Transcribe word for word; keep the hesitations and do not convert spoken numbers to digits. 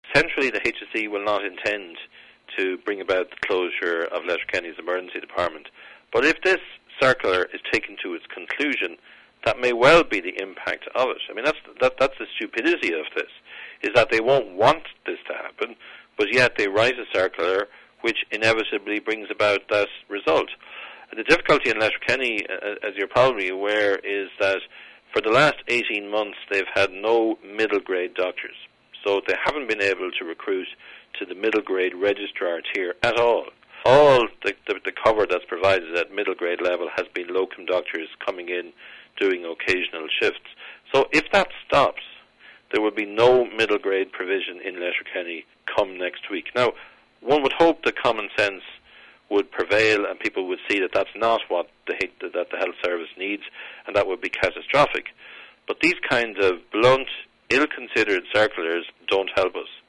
centrally the H S E will not intend to bring about the closure of Letterkenny's emergency department. But if this circular is taken to its conclusion, that may well be the impact of it. I mean, that's that, that's the stupidity of this, is that they won't want this to happen, but yet they write a circular which inevitably brings about that result. And the difficulty in Letterkenny, as you're probably aware, is that for the last eighteen months they've had no middle grade doctors. So they haven't been able to recruit to the middle grade registrar tier at all. All the, the, the cover that's provided at middle grade level has been locum doctors coming in doing occasional shifts. So if that stops, there will be no middle grade provision in Letterkenny come next week. Now, one would hope that common sense would prevail and people would see that that's not what the, that the health service needs, and that would be catastrophic. But these kinds of blunt, ill-considered circulars don't help us.